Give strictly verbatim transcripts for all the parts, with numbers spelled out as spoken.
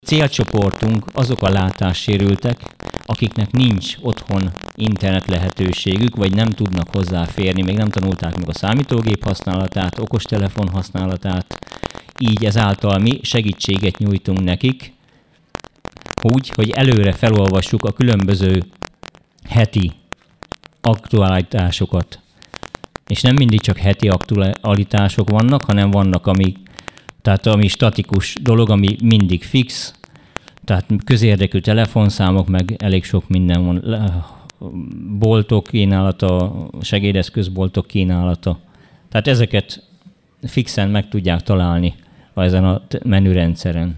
célcsoportunk azok a látássérültek, akiknek nincs otthon internet lehetőségük, vagy nem tudnak hozzáférni, még nem tanulták meg a számítógép használatát, okostelefon használatát, így ezáltal mi segítséget nyújtunk nekik, úgy, hogy előre felolvassuk a különböző heti aktualitásokat. És nem mindig csak heti aktualitások vannak, hanem vannak, ami, tehát ami statikus dolog, ami mindig fix, tehát közérdekű telefonszámok, meg elég sok minden van. Boltok kínálata, segédeszközboltok kínálata. Tehát ezeket fixen meg tudják találni ezen a menürendszeren.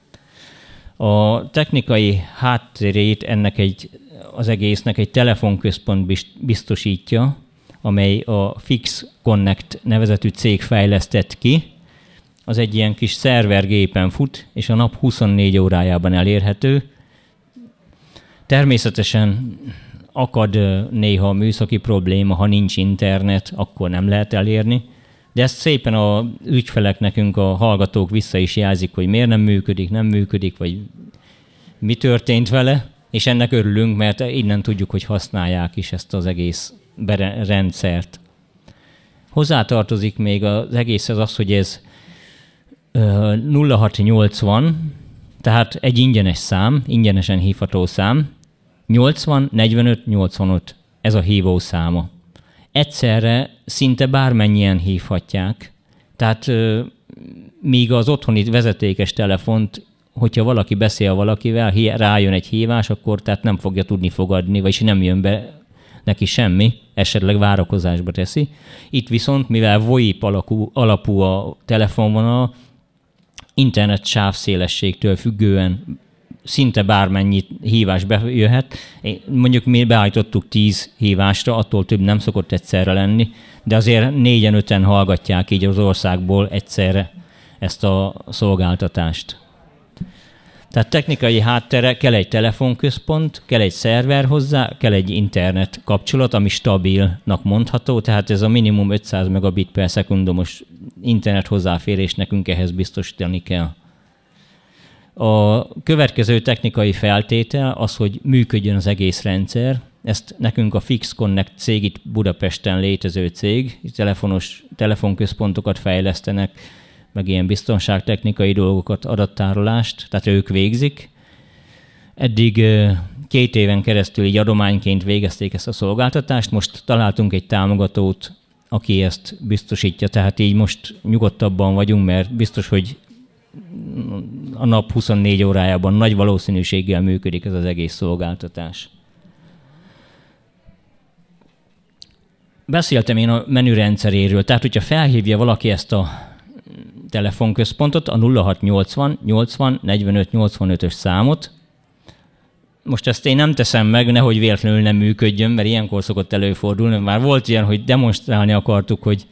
A technikai háttérét ennek egy, az egésznek egy telefonközpont biztosítja, amely a Fix Connect nevezetű cég fejlesztett ki. Az egy ilyen kis szervergépen fut, és a nap huszonnégy órájában elérhető. Természetesen akad néha a műszaki probléma, ha nincs internet, akkor nem lehet elérni. De ezt szépen az ügyfelek nekünk, a hallgatók vissza is jelzik, hogy miért nem működik, nem működik, vagy mi történt vele, és ennek örülünk, mert innen tudjuk, hogy használják is ezt az egész rendszert. Hozzátartozik még az egészhez az, hogy ez nulla hat nyolcvan, tehát egy ingyenes szám, ingyenesen hívható szám, nyolcvan negyvenöt nyolcvanöt, ez a hívó száma. Egyszerre szinte bármennyien hívhatják, tehát míg az otthoni vezetékes telefont, hogyha valaki beszél valakivel, rájön egy hívás, akkor tehát nem fogja tudni fogadni, vagyis nem jön be neki semmi, esetleg várakozásba teszi. Itt viszont, mivel VoIP alapú, alapú a telefonvonal, internet sávszélességtől függően szinte bármennyi hívás bejöhet. Mondjuk mi beállítottuk tíz hívásra, attól több nem szokott egyszerre lenni, de azért négyen, öten hallgatják így az országból egyszerre ezt a szolgáltatást. Tehát technikai háttere, kell egy telefonközpont, kell egy szerver hozzá, kell egy internet kapcsolat, ami stabilnak mondható, tehát ez a minimum ötszáz megabit per szekundumos internet hozzáférés nekünk ehhez biztosítani kell. A következő technikai feltétel az, hogy működjön az egész rendszer. Ezt nekünk a Fix Connect cég, itt Budapesten létező cég, telefonos, telefonközpontokat fejlesztenek, meg ilyen biztonságtechnikai dolgokat, adattárolást, tehát ők végzik. Eddig két éven keresztül így adományként végezték ezt a szolgáltatást, most találtunk egy támogatót, aki ezt biztosítja, tehát így most nyugodtabban vagyunk, mert biztos, hogy a nap huszonnégy órájában nagy valószínűséggel működik ez az egész szolgáltatás. Beszéltem én a menürendszeréről, tehát hogyha felhívja valaki ezt a telefonközpontot, a nulla hat nyolcvan nyolcvan negyvenöt nyolcvanötös számot. Most ezt én nem teszem meg, nehogy véletlenül nem működjön, mert ilyenkor szokott előfordulni. Már volt ilyen, hogy demonstrálni akartuk, hogy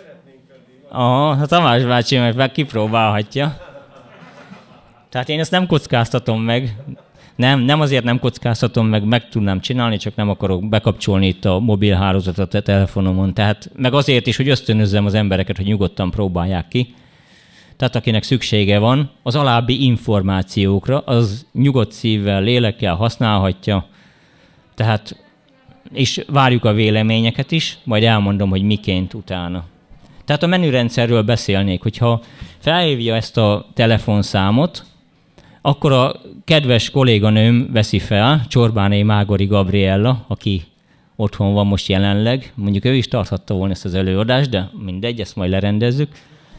a Tamás bácsi meg kipróbálhatja. Tehát én ezt nem kockáztatom meg. Nem, nem azért nem kockáztatom meg, meg tudnám csinálni, csak nem akarok bekapcsolni itt a mobilhálózatot a telefonomon. Tehát meg azért is, hogy ösztönözzem az embereket, hogy nyugodtan próbálják ki. Tehát akinek szüksége van, az alábbi információkra, az nyugodt szívvel, lélekkel használhatja. Tehát, és várjuk a véleményeket is, majd elmondom, hogy miként utána. Tehát a menürendszerről beszélnék, hogyha felhívja ezt a telefonszámot, akkor a kedves kolléganőm veszi fel, Csorbáné Mágori Gabriella, aki otthon van most jelenleg. Mondjuk ő is tarthatta volna ezt az előadást, de mindegy, ezt majd lerendezzük.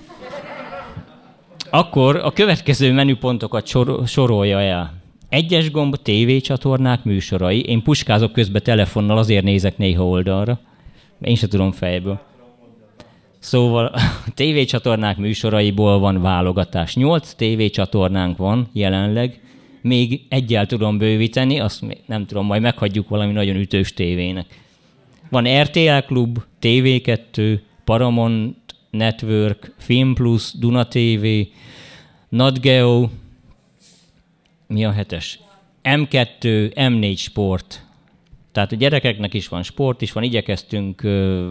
Akkor a következő menüpontokat sor- sorolja el. Egyes gomb, tévécsatornák, műsorai. Én puskázok közben telefonnal, azért nézek néha oldalra. Én sem tudom fejből. Szóval a tévécsatornák műsoraiból van válogatás. Nyolc tévécsatornánk van jelenleg. Még egyel tudom bővíteni, azt nem tudom, majd meghagyjuk valami nagyon ütős tévének. Van er té el Klub, té vé kettő, Paramount Network, Film Plus, Duna té vé, Nat Geo, mi a hetes? em kettő, em négy Sport. Tehát a gyerekeknek is van sport, is van, igyekeztünk ö,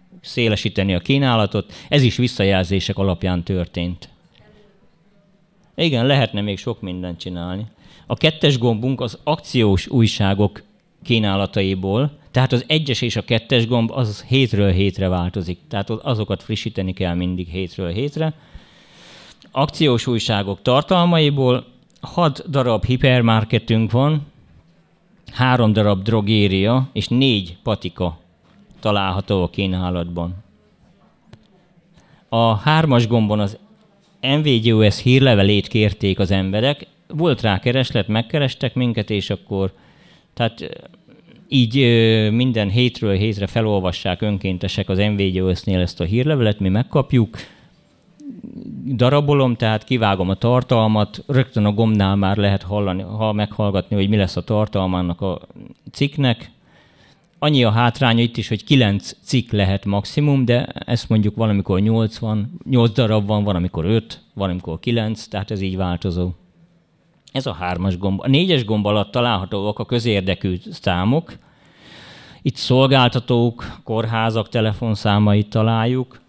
szélesíteni a kínálatot. Ez is visszajelzések alapján történt. Igen, lehetne még sok mindent csinálni. A kettes gombunk az akciós újságok kínálataiból, tehát az egyes és a kettes gomb az hétről hétre változik. Tehát azokat frissíteni kell mindig hétről hétre. Akciós újságok tartalmaiból hat darab hipermarketünk van, három darab drogéria és négy patika található a kínálatban. A hármas gombon az em vé gé o es hírlevelét kérték az emberek, volt rá kereslet, megkerestek minket, és akkor tehát így minden hétről hétre felolvassák önkéntesek az em vé gé o es-nél ezt a hírlevelet, mi megkapjuk, darabolom, tehát kivágom a tartalmat, rögtön a gombnál már lehet hallani, ha meghallgatni, hogy mi lesz a tartalmának a cikknek. Annyi a hátránya itt is, hogy kilenc cikk lehet maximum, de ezt mondjuk valamikor nyolc van, nyolc darab van, van amikor öt, van amikor kilenc, tehát ez így változó. Ez a hármas gomb. A négyes gomb alatt találhatóak a közérdekű számok. Itt szolgáltatók, kórházak telefonszámait találjuk.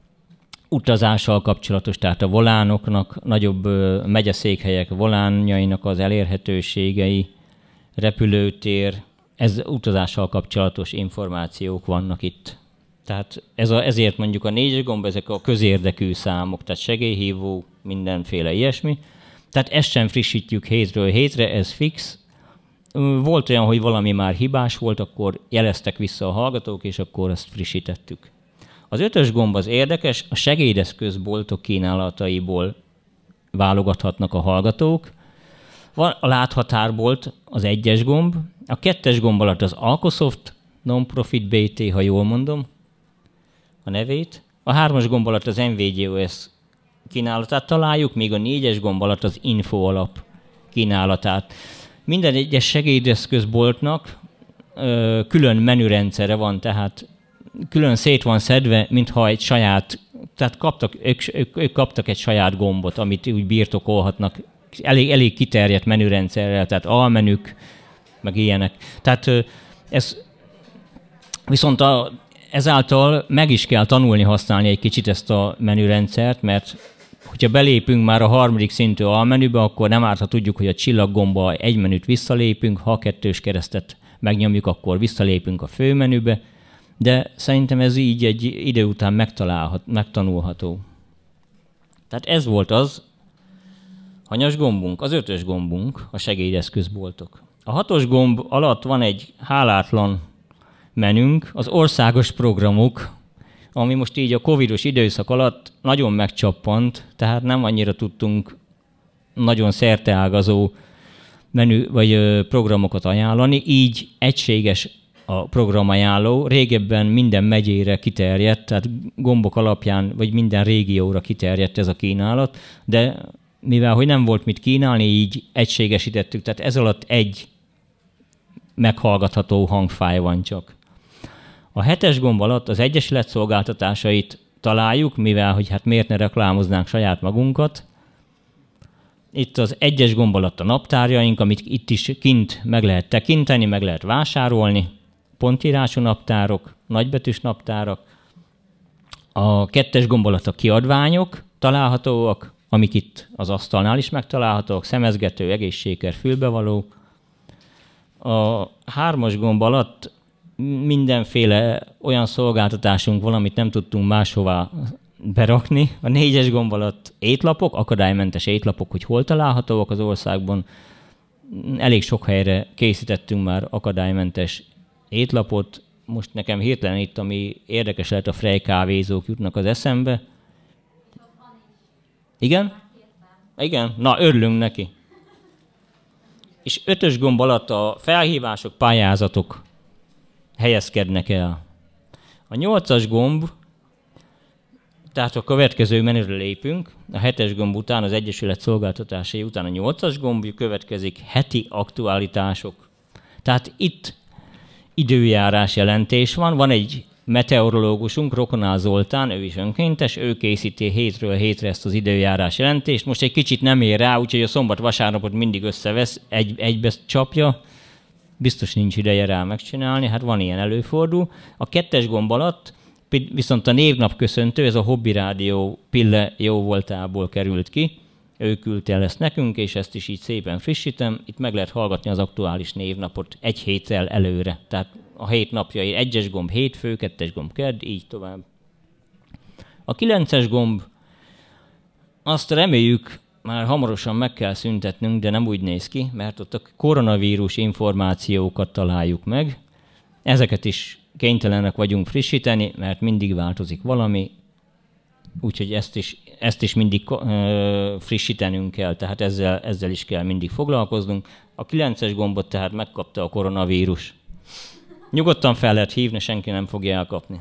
Utazással kapcsolatos, tehát a volánoknak, nagyobb megyeszékhelyek volánjainak az elérhetőségei, repülőtér, ez utazással kapcsolatos információk vannak itt. Tehát ez a, ezért mondjuk a négyes gomb, ezek a közérdekű számok, tehát segélyhívó, mindenféle ilyesmi. Tehát ezt sem frissítjük hétről hétre, ez fix. Volt olyan, hogy valami már hibás volt, akkor jeleztek vissza a hallgatók, és akkor ezt frissítettük. Az ötös gomb az érdekes, a segédeszközboltok kínálataiból válogathatnak a hallgatók. Van a láthatárbolt, az egyes gomb, a kettes gomb alatt az Alkosoft Non-Profit bé té, ha jól mondom a nevét. A hármas gomb alatt az em vé gé o es kínálatát találjuk, még a négyes gomb alatt az Info Alap kínálatát. Minden egyes segédeszközboltnak ö, külön menürendszere van, tehát külön szét van szedve, mintha egy saját, tehát kaptak, ők, ők, ők kaptak egy saját gombot, amit úgy birtokolhatnak, elég, elég kiterjedt menürendszerrel, tehát almenük, meg ilyenek. Tehát ez viszont a, ezáltal meg is kell tanulni használni egy kicsit ezt a menürendszert, mert hogyha belépünk már a harmadik szintű almenübe, akkor nem árt, ha tudjuk, hogy a csillaggomba egy menüt visszalépünk, ha a kettős keresztet megnyomjuk, akkor visszalépünk a főmenübe, de szerintem ez így egy idő után megtalálhat, megtanulható. Tehát ez volt az hanyas gombunk, az ötös gombunk, a segédeszközboltok. A hatos gomb alatt van egy hálátlan menünk, az országos programok, ami most így a covidos időszak alatt nagyon megcsappant, tehát nem annyira tudtunk nagyon szerteágazó menü vagy programokat ajánlani, így egységes a programajánló. Régebben minden megyére kiterjedt, tehát gombok alapján, vagy minden régióra kiterjedt ez a kínálat, de mivel hogy nem volt mit kínálni, így egységesítettük, tehát ez alatt egy meghallgatható hangfáj van csak. A hetes gomb alatt az egyesület szolgáltatásait találjuk, mivel hogy hát miért ne reklámoznánk saját magunkat. Itt az egyes gomb alatt a naptárjaink, amit itt is kint meg lehet tekinteni, meg lehet vásárolni. Pontírású naptárok, nagybetűs naptárak. A kettes gomb alatt a kiadványok találhatóak, amik itt az asztalnál is megtalálhatók, szemezgető, egészségker, fülbevaló. A hármas gomb alatt mindenféle olyan szolgáltatásunk van, amit nem tudtunk máshová berakni. A négyes gomb alatt étlapok, akadálymentes étlapok, hogy hol találhatóak az országban. Elég sok helyre készítettünk már akadálymentes étlapot. Most nekem hirtelen itt, ami érdekes lehet, a Frey kávézók jutnak az eszembe. Igen? Igen? Na, örülünk neki. És ötös gomb alatt a felhívások, pályázatok helyezkednek el. A nyolcas gomb, tehát a következő menüre lépünk, a hetes gomb után, az egyesület szolgáltatásai után a nyolcas gomb következik, heti aktualitások. Tehát itt időjárás jelentés van, van egy meteorológusunk, Rokonál Zoltán, ő is önkéntes, ő készíti hétről hétre ezt az időjárás jelentést. Most egy kicsit nem ér rá, úgyhogy a szombat-vasárnapot mindig összevesz, egy, egybe csapja. Biztos nincs ideje rá megcsinálni, hát van ilyen, előfordul. A kettes gomb alatt viszont a névnap köszöntő, ez a Hobby Rádió Pille jó voltából került ki. Ő küldte el ezt nekünk, és ezt is így szépen frissítem. Itt meg lehet hallgatni az aktuális névnapot egy héttel előre. Tehát a hét napjai, egyes gomb hétfő, kettes gomb kedd, így tovább. A kilences gomb, azt reméljük, már hamarosan meg kell szüntetnünk, de nem úgy néz ki, mert ott a koronavírus információkat találjuk meg. Ezeket is kénytelenek vagyunk frissíteni, mert mindig változik valami, úgyhogy ezt is, ezt is mindig ö, frissítenünk kell, tehát ezzel, ezzel is kell mindig foglalkoznunk. A kilences gombot tehát megkapta a koronavírus. Nyugodtan fel lehet hívni, senki nem fogja elkapni.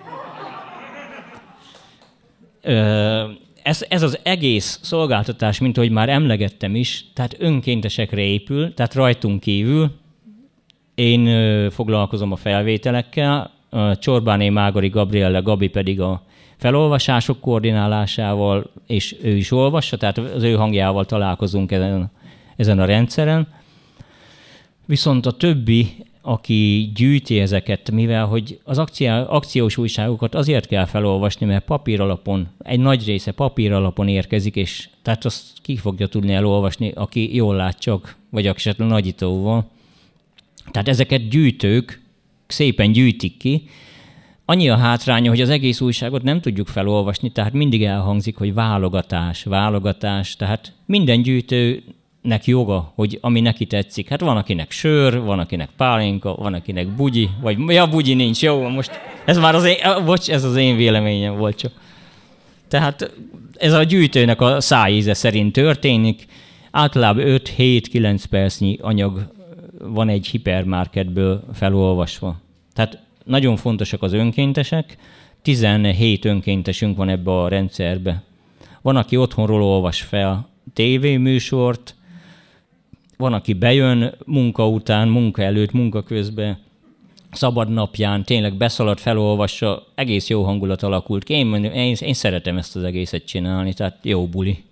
Ö, ez, ez az egész szolgáltatás, mint ahogy már emlegettem is, tehát önkéntesekre épül, tehát rajtunk kívül. Én ö, foglalkozom a felvételekkel, a Csorbáné Mágori Gabriella, Gabi pedig a felolvasások koordinálásával, és ő is olvassa, tehát az ő hangjával találkozunk ezen, ezen a rendszeren. Viszont a többi, aki gyűjti ezeket, mivel hogy az akció, akciós újságokat azért kell felolvasni, mert papír alapon, egy nagy része papír alapon érkezik, és tehát azt ki fogja tudni elolvasni, aki jól lát csak, vagy esetleg nagyítóval. Tehát ezeket gyűjtők szépen gyűjtik ki. Annyi a hátránya, hogy az egész újságot nem tudjuk felolvasni, tehát mindig elhangzik, hogy válogatás, válogatás, tehát minden gyűjtőnek joga, hogy ami neki tetszik. Hát van, akinek sör, van, akinek pálinka, van, akinek bugyi, vagy ja, bugyi nincs, jó, most ez már az én, bocs, ez az én véleményem volt csak. Tehát ez a gyűjtőnek a szájíze szerint történik, általában öt-hét-kilenc percnyi anyag van egy hipermarketből felolvasva. Tehát nagyon fontosak az önkéntesek, tizenhét önkéntesünk van ebbe a rendszerbe. Van, aki otthonról olvas fel tévéműsort, van, aki bejön munka után, munka előtt, munka közben, szabad napján, tényleg beszalad, felolvassa, egész jó hangulat alakult ki. Én, én, én szeretem ezt az egészet csinálni, tehát jó buli.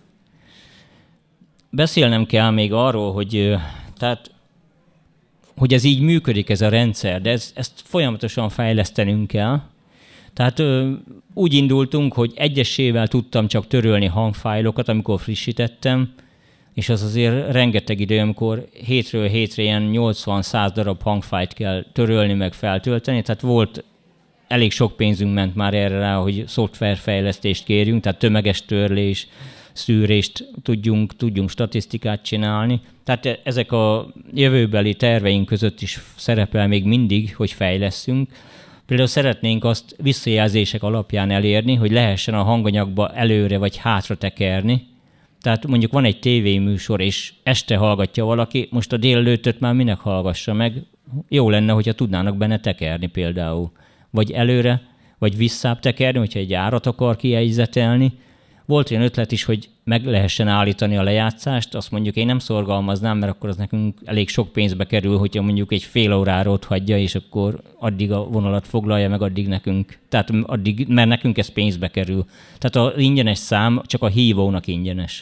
Beszélnem kell még arról, hogy tehát hogy ez így működik, ez a rendszer, de ez, ezt folyamatosan fejlesztenünk kell. Tehát ö, úgy indultunk, hogy egyesével tudtam csak törölni hangfájlokat, amikor frissítettem, és az azért rengeteg idő, amikor hétről hétre ilyen nyolcvan-száz darab hangfájlt kell törölni, meg feltölteni, tehát volt, elég sok pénzünk ment már erre rá, hogy szoftverfejlesztést kérjünk, tehát tömeges törlés, szűrést tudjunk, tudjunk statisztikát csinálni. Tehát ezek a jövőbeli terveink között is szerepel még mindig, hogy fejlesszünk. Például szeretnénk azt visszajelzések alapján elérni, hogy lehessen a hanganyagba előre vagy hátra tekerni. Tehát mondjuk van egy tévéműsor, és este hallgatja valaki, most a délelőttöt már minek hallgassa meg? Jó lenne, hogyha tudnának benne tekerni például. Vagy előre, vagy visszább tekerni, hogyha egy árat akar kijegyzetelni. Volt olyan ötlet is, hogy meg lehessen állítani a lejátszást, azt mondjuk én nem szorgalmaznám, mert akkor az nekünk elég sok pénzbe kerül, hogyha mondjuk egy fél órára ott hagyja, és akkor addig a vonalat foglalja meg, addig nekünk. Tehát addig, mert nekünk ez pénzbe kerül. Tehát az ingyenes szám csak a hívónak ingyenes.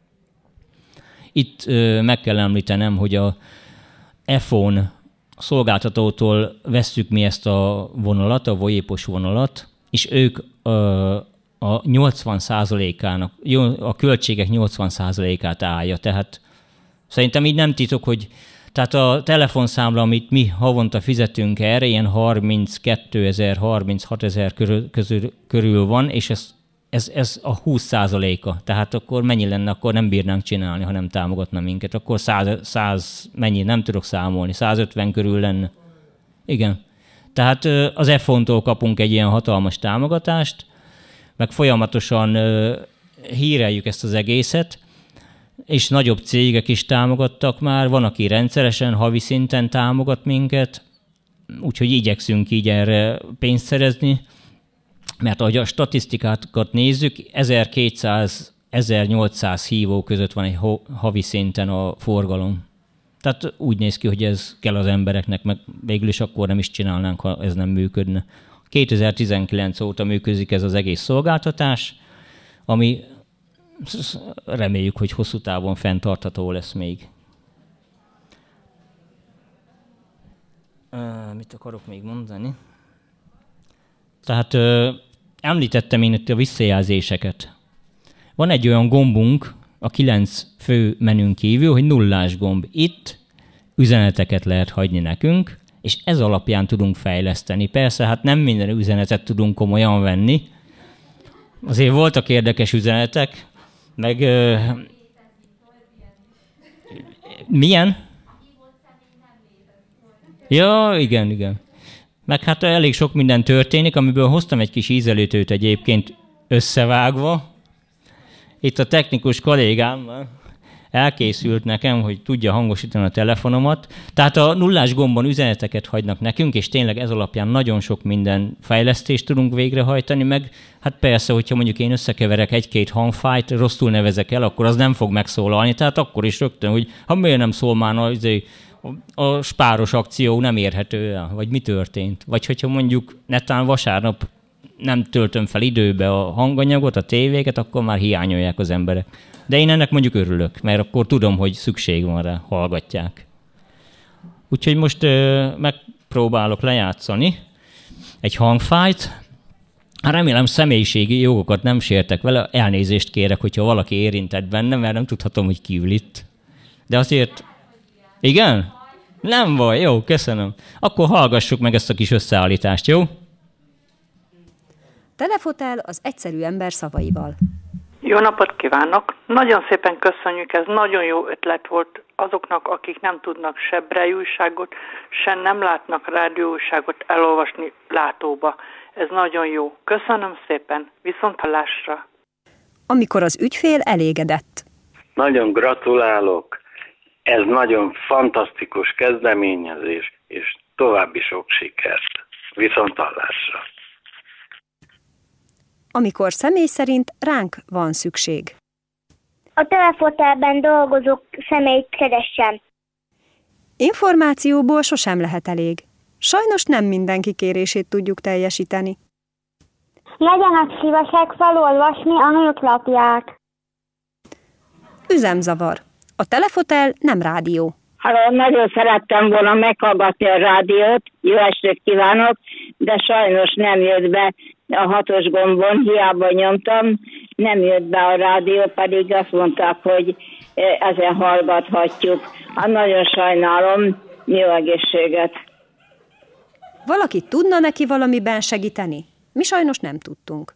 Itt ö, meg kell említenem, hogy a iPhone szolgáltatótól vesszük mi ezt a vonalat, a VoIP-os vonalat, és ők ö, a nyolcvan százalékának, a költségek nyolcvan százalékát állja. Tehát szerintem így nem titok, hogy tehát a telefonszámla, amit mi havonta fizetünk erre, ilyen harminckétezer, harminchatezer körül, közül, körül van, és ez, ez, ez a húsz százaléka. Tehát akkor mennyi lenne, akkor nem bírnánk csinálni, ha nem támogatna minket. Akkor száz, száz mennyi, nem tudok számolni, százötven körül lenne. Igen. Tehát az iPhone-tól kapunk egy ilyen hatalmas támogatást, meg folyamatosan uh, híreljük ezt az egészet, és nagyobb cégek is támogattak már, van, aki rendszeresen, havi szinten támogat minket, úgyhogy igyekszünk így erre pénzt szerezni, mert ahogy a statisztikákat nézzük, ezerkétszáz-ezernyolcszáz hívó között van egy havi szinten a forgalom. Tehát úgy néz ki, hogy ez kell az embereknek, meg végül is akkor nem is csinálnánk, ha ez nem működne. kétezer-tizenkilenc óta működik ez az egész szolgáltatás, ami reméljük, hogy hosszú távon fenntartható lesz még. Uh, mit akarok még mondani? Tehát uh, említettem én itt a visszajelzéseket. Van egy olyan gombunk, a kilenc fő menün kívül, hogy nullás gomb. Itt üzeneteket lehet hagyni nekünk, és ez alapján tudunk fejleszteni. Persze, hát nem minden üzenetet tudunk komolyan venni. Azért voltak érdekes üzenetek, meg... Uh, milyen? Ja, igen, igen. Meg hát elég sok minden történik, amiből hoztam egy kis ízelítőt egyébként összevágva. Itt a technikus kollégám elkészült nekem, hogy tudja hangosítani a telefonomat. Tehát a nullás gombon üzeneteket hagynak nekünk, és tényleg ez alapján nagyon sok minden fejlesztést tudunk végrehajtani, meg hát persze, hogyha mondjuk én összekeverek egy-két hangfájt, rosszul nevezek el, akkor az nem fog megszólalni. Tehát akkor is rögtön, hogy ha miért nem szól már a, a spáros akció nem érhető el, vagy mi történt. Vagy hogyha mondjuk netán vasárnap nem töltöm fel időbe a hanganyagot, a tévéket, akkor már hiányolják az emberek. De én ennek mondjuk örülök, mert akkor tudom, hogy szükség van rá, hallgatják. Úgyhogy most ö, megpróbálok lejátszani egy hangfájt. Remélem személyiségi jogokat nem sértek vele, elnézést kérek, hogyha valaki érintett benne, mert nem tudhatom, hogy ki ül itt. De azért... Igen? Nem baj, jó, köszönöm. Akkor hallgassuk meg ezt a kis összeállítást, jó? Telefotel az egyszerű ember szavaival. Jó napot kívánok! Nagyon szépen köszönjük, ez nagyon jó ötlet volt azoknak, akik nem tudnak se braille újságot, se nem látnak rádióújságot elolvasni látóba. Ez nagyon jó. Köszönöm szépen, viszonthallásra! Amikor az ügyfél elégedett. Nagyon gratulálok! Ez nagyon fantasztikus kezdeményezés, és további sok sikert. Viszonthallásra! Amikor személy szerint ránk van szükség. A telefotelben dolgozó személyt keresem. Információból sosem lehet elég. Sajnos nem mindenki kérését tudjuk teljesíteni. Legyenek szívesek felolvasni a nőklapját. Üzemzavar. A telefotel nem rádió. Halló, nagyon szerettem volna meghallgatni a rádiót, jó estét kívánok, de sajnos nem jött be a hatos gombon, hiába nyomtam, nem jött be a rádió, pedig azt mondták, hogy ezen hallgathatjuk. Nagyon sajnálom, jó egészséget! Valaki tudna neki valamiben segíteni? Mi sajnos nem tudtunk.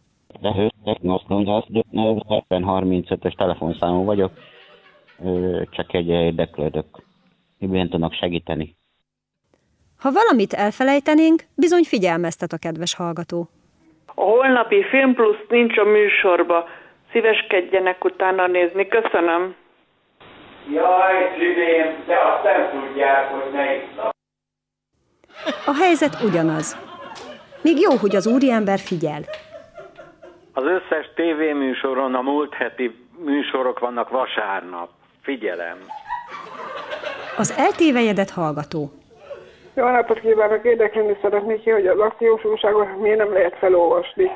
harmincötös telefonszámú vagyok, csak egy érdeklődök. Miben tudnak segíteni? Ha valamit elfelejtenénk, bizony figyelmeztet a kedves hallgató. A holnapi Film Plus nincs a műsorba. Szíveskedjenek utána nézni. Köszönöm. Jaj, szívém, de azt nem tudják, hogy ne isznak. A helyzet ugyanaz. Még jó, hogy az úriember figyel. Az összes tévéműsoron a múlt heti műsorok vannak vasárnap. Figyelem. Az eltévejedett hallgató. Jó napot kívánok, érdeklődni szeretnék ki, hogy az akciós újságot miért nem lehet felolvasni.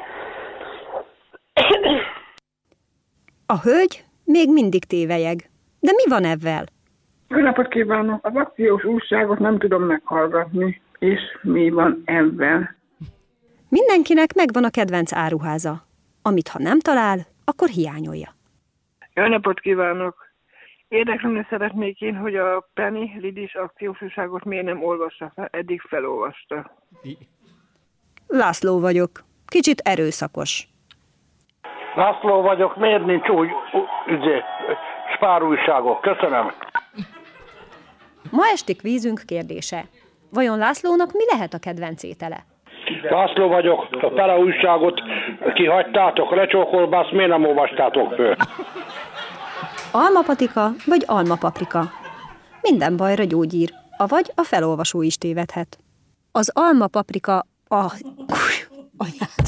A hölgy még mindig tévelyeg. De mi van ezzel? Jó napot kívánok, az akciós újságot nem tudom meghallgatni. És mi van ezzel? Mindenkinek megvan a kedvenc áruháza. Amit ha nem talál, akkor hiányolja. Jó napot kívánok! Érdeklődni szeretnék én, hogy a Penny Lidis akciós újságot miért nem olvassa fel, eddig felolvasta. László vagyok. Kicsit erőszakos. László vagyok, miért nincs úgy ügyé, spárújságok? Köszönöm. Ma esti kvízünk kérdése. Vajon Lászlónak mi lehet a kedvenc étele? László vagyok, a tele újságot kihagytátok, lecsókolbász, miért nem olvastátok föl? Almapatika vagy almapaprika? Minden bajra gyógyír, avagy a felolvasó is tévedhet. Az almapaprika a... Anyád!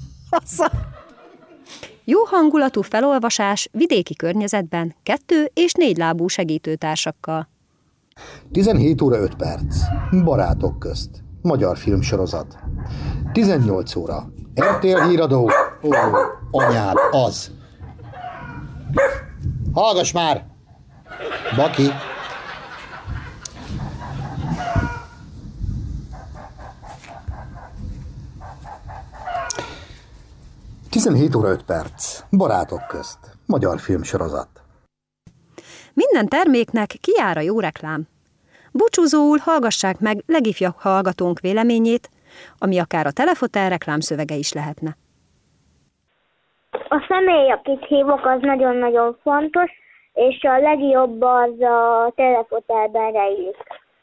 Jó hangulatú felolvasás vidéki környezetben kettő- és négylábú segítőtársakkal. tizenhét óra öt perc. Barátok közt. Magyar filmsorozat. tizennyolc óra. er té el híradó. Ó, anyád, az. Hallgass már! Baki! tizenhét óra öt perc. Barátok közt. Magyar filmsorozat. Minden terméknek kijár a jó reklám. Búcsúzóul hallgassák meg legifjabb hallgatónk véleményét, ami akár a telefotel reklámszövege is lehetne. A személy, akit hívok, az nagyon-nagyon fontos, és a legjobb az a telefotelben rejlik.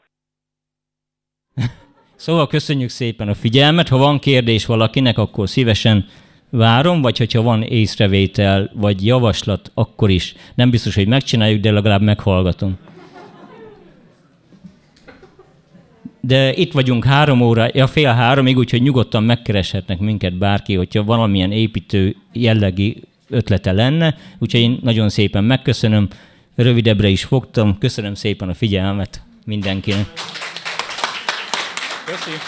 Szóval köszönjük szépen a figyelmet, ha van kérdés valakinek, akkor szívesen várom, vagy hogyha van észrevétel, vagy javaslat, akkor is. Nem biztos, hogy megcsináljuk, de legalább meghallgatom. De itt vagyunk három óra, ja fél háromig, úgyhogy nyugodtan megkereshetnek minket bárki, hogyha valamilyen építő jellegű ötlete lenne. Úgyhogy én nagyon szépen megköszönöm, rövidebbre is fogtam. Köszönöm szépen a figyelmet mindenkinek. Köszönjük.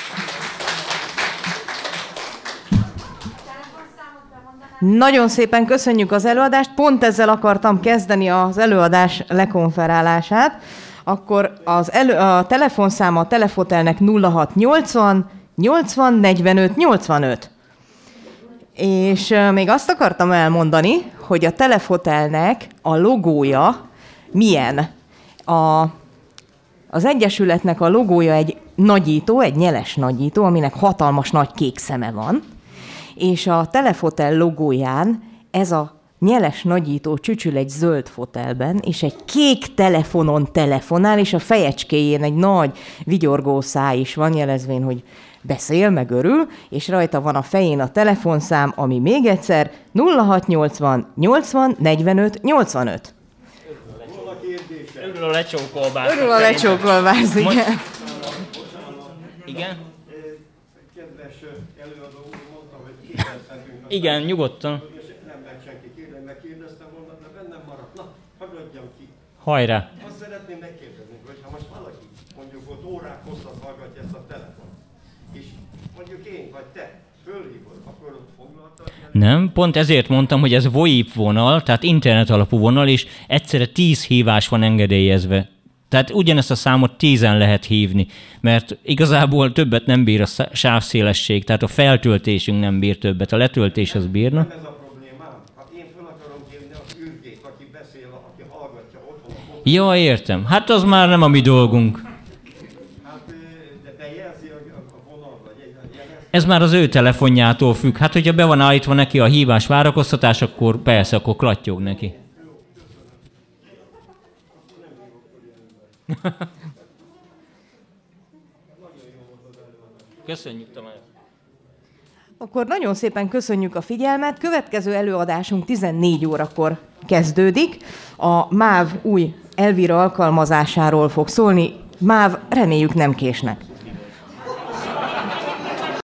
Nagyon szépen köszönjük az előadást. Pont ezzel akartam kezdeni az előadás lekonferálását. Akkor az elő, a telefonszáma a Telefotelnek nulla hat nyolcvan nyolcvan negyvenöt nyolcvanöt. És még azt akartam elmondani, hogy a Telefotelnek a logója milyen. A, az Egyesületnek a logója egy nagyító, egy nyeles nagyító, aminek hatalmas nagy kék szeme van, és a Telefotel logóján ez a nyeles nagyító csücsül egy zöld fotelben, és egy kék telefonon telefonál, és a fejecskéjén egy nagy vigyorgó száj is van, jelezvén, hogy beszél, meg örül, és rajta van a fején a telefonszám, ami még egyszer nulla hat nyolcvan nyolcvan negyvenöt nyolcvanöt. Örül a lecsókolvász. Örül a lecsókolvász, igen. Most... Igen? Kedves előadó úr, mondta, hogy kérdezhetünk. Igen, nyugodtan. Nem meg senki kérdezni, megkérdeztem volna, de bennem maradt. Na, hagyjam ki. Hajrá. Azt szeretném megkérdezni, hogy ha most valaki mondjuk ott órák hosszat hallgatja ezt a telefont, és mondjuk én vagy te fölhívod, akkor ott foglaltad? Nem, pont ezért mondtam, hogy ez VoIP vonal, tehát internet alapú vonal, és egyszerre tíz hívás van engedélyezve. Tehát ugyanezt a számot tízen lehet hívni, mert igazából többet nem bír a sávszélesség, tehát a feltöltésünk nem bír többet, a letöltés az bírna. Nem ez a problémám. Ha én fel akarom hívni az ürgét, aki beszél, aki hallgatja otthon. Ja, értem. Hát az már nem a mi dolgunk. Hát, de te jelzi a vonal, vagy jelez? Ez már az ő telefonjától függ. Hát, hogyha be van állítva neki a hívás várakoztatás, akkor persze, akkor klattyog neki. Köszönjük, Tamás. Akkor nagyon szépen köszönjük a figyelmet. Következő előadásunk tizennégy órakor kezdődik. A MÁV új Elvira alkalmazásáról fog szólni. MÁV, reméljük nem késnek.